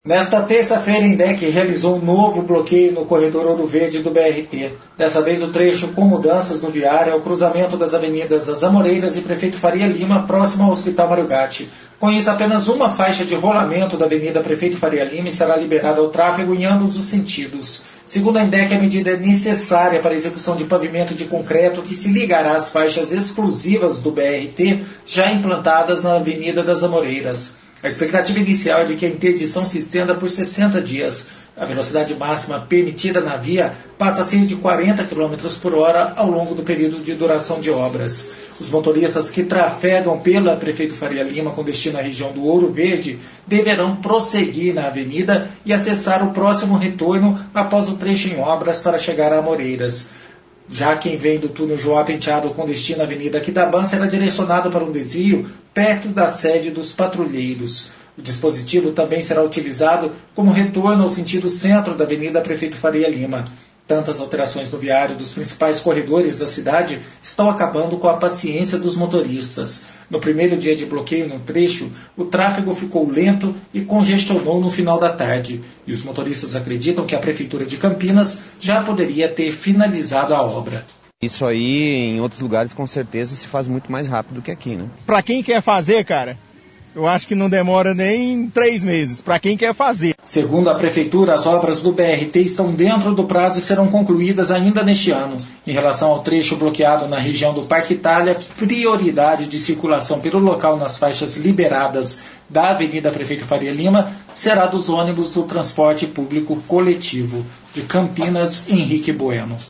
Nesta terça-feira, a INDEC realizou um novo bloqueio no corredor Ouro Verde do BRT. Dessa vez, o trecho com mudanças no viário é o cruzamento das avenidas das Amoreiras e Prefeito Faria Lima, próximo ao Hospital Mário Gatti. Com isso, apenas uma faixa de rolamento da Avenida Prefeito Faria Lima será liberada ao tráfego em ambos os sentidos. Segundo a INDEC, a medida é necessária para a execução de pavimento de concreto que se ligará às faixas exclusivas do BRT já implantadas na Avenida das Amoreiras. A expectativa inicial é de que a interdição se estenda por 60 dias. A velocidade máxima permitida na via passa a ser de 40 km por hora ao longo do período de duração de obras. Os motoristas que trafegam pela Prefeito Faria Lima com destino à região do Ouro Verde deverão prosseguir na avenida e acessar o próximo retorno após o trecho em obras para chegar a Amoreiras. Já quem vem do túnel João Penteado com destino à Avenida Aquidauã será direcionado para um desvio perto da sede dos patrulheiros. O dispositivo também será utilizado como retorno ao sentido centro da Avenida Prefeito Faria Lima. Tantas alterações no viário dos principais corredores da cidade estão acabando com a paciência dos motoristas. No primeiro dia de bloqueio no trecho, o tráfego ficou lento e congestionou no final da tarde. E os motoristas acreditam que a Prefeitura de Campinas já poderia ter finalizado a obra. Isso aí, em outros lugares, com certeza, se faz muito mais rápido do que aqui, né? Para quem quer fazer, cara, eu acho que não demora nem 3 meses, para quem quer fazer. Segundo a Prefeitura, as obras do BRT estão dentro do prazo e serão concluídas ainda neste ano. Em relação ao trecho bloqueado na região do Parque Itália, prioridade de circulação pelo local nas faixas liberadas da Avenida Prefeito Faria Lima será dos ônibus do transporte público coletivo. De Campinas, Henrique Bueno.